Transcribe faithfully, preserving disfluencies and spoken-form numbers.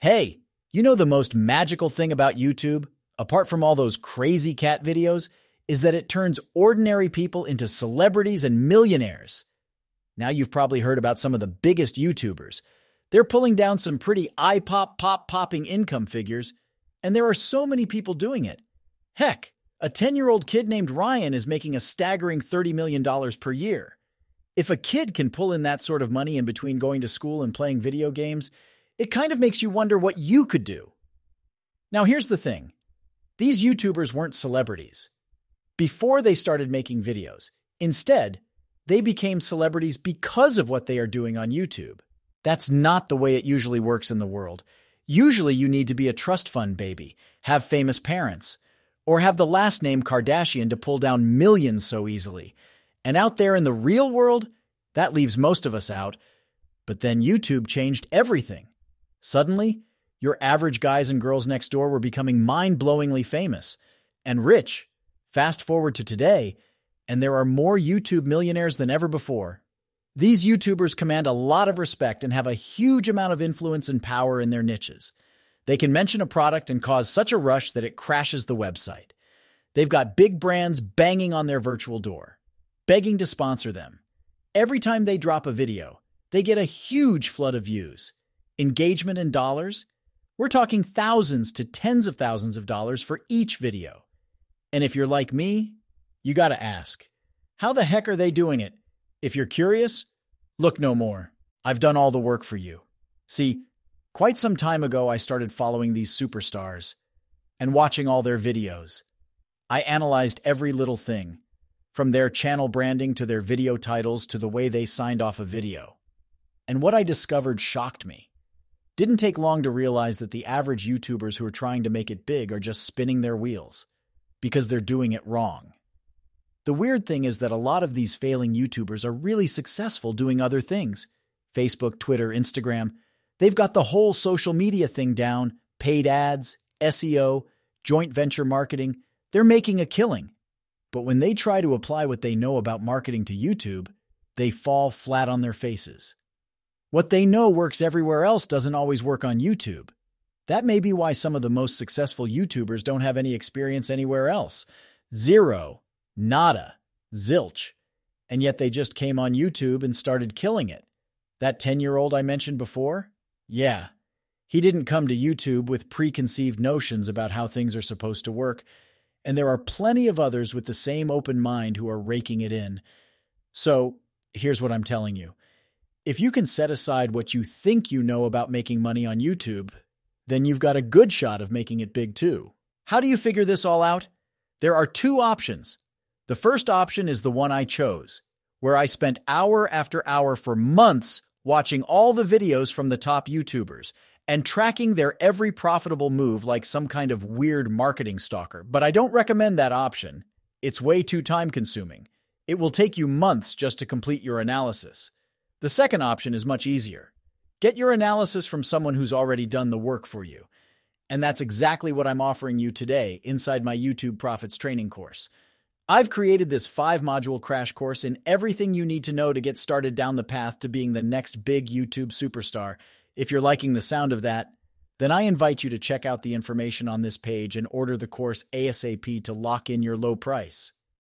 Hey, you know the most magical thing about YouTube, apart from all those crazy cat videos, is that it turns ordinary people into celebrities and millionaires. Now you've probably heard about some of the biggest YouTubers. They're pulling down some pretty eye-pop, pop-popping income figures, and there are so many people doing it. Heck, a ten-year-old kid named Ryan is making a staggering thirty million dollars per year. If a kid can pull in that sort of money in between going to school and playing video games, it kind of makes you wonder what you could do. Now here's the thing. These YouTubers weren't celebrities before they started making videos. Instead, they became celebrities because of what they are doing on YouTube. That's not the way it usually works in the world. Usually you need to be a trust fund baby, have famous parents, or have the last name Kardashian to pull down millions so easily. And out there in the real world, that leaves most of us out. But then YouTube changed everything. Suddenly, your average guys and girls next door were becoming mind-blowingly famous and rich. Fast forward to today, and there are more YouTube millionaires than ever before. These YouTubers command a lot of respect and have a huge amount of influence and power in their niches. They can mention a product and cause such a rush that it crashes the website. They've got big brands banging on their virtual door, begging to sponsor them. Every time they drop a video, they get a huge flood of views. Engagement in dollars? We're talking thousands to tens of thousands of dollars for each video. And if you're like me, you gotta ask, how the heck are they doing it? If you're curious, look no more. I've done all the work for you. See, quite some time ago I started following these superstars and watching all their videos. I analyzed every little thing, from their channel branding to their video titles to the way they signed off a video. And what I discovered shocked me. Didn't take long to realize that the average YouTubers who are trying to make it big are just spinning their wheels because they're doing it wrong. The weird thing is that a lot of these failing YouTubers are really successful doing other things. Facebook, Twitter, Instagram. They've got the whole social media thing down, paid ads, S E O, joint venture marketing. They're making a killing. But when they try to apply what they know about marketing to YouTube, they fall flat on their faces. What they know works everywhere else doesn't always work on YouTube. That may be why some of the most successful YouTubers don't have any experience anywhere else. Zero. Nada. Zilch. And yet they just came on YouTube and started killing it. That ten-year-old I mentioned before? Yeah. He didn't come to YouTube with preconceived notions about how things are supposed to work, and there are plenty of others with the same open mind who are raking it in. So, here's what I'm telling you. If you can set aside what you think you know about making money on YouTube, then you've got a good shot of making it big too. How do you figure this all out? There are two options. The first option is the one I chose, where I spent hour after hour for months watching all the videos from the top YouTubers and tracking their every profitable move like some kind of weird marketing stalker. But I don't recommend that option. It's way too time-consuming. It will take you months just to complete your analysis. The second option is much easier. Get your analysis from someone who's already done the work for you. And that's exactly what I'm offering you today inside my YouTube Profits training course. I've created this five-module crash course in everything you need to know to get started down the path to being the next big YouTube superstar. If you're liking the sound of that, then I invite you to check out the information on this page and order the course ASAP to lock in your low price.